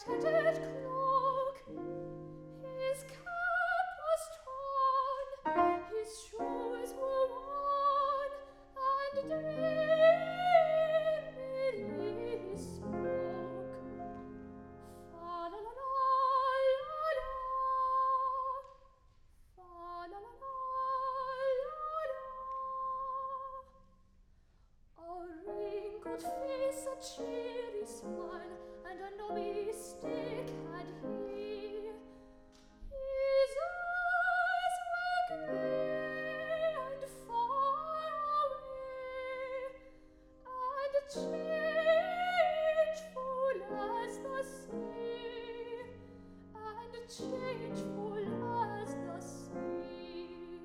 tattered cloak. His cap was torn, his shoes were worn, and dreamily he spoke. Fa la la la la la, fa la la la la la. A wrinkled face, a cheery smile, and a knobby stick had he. His eyes were grey and far away, and changeful as the sea, and changeful as the sea.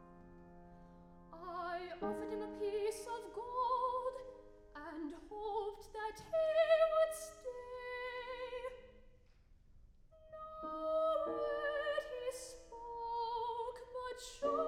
I offered him a piece of gold, and hoped that he would stay. No word he spoke, but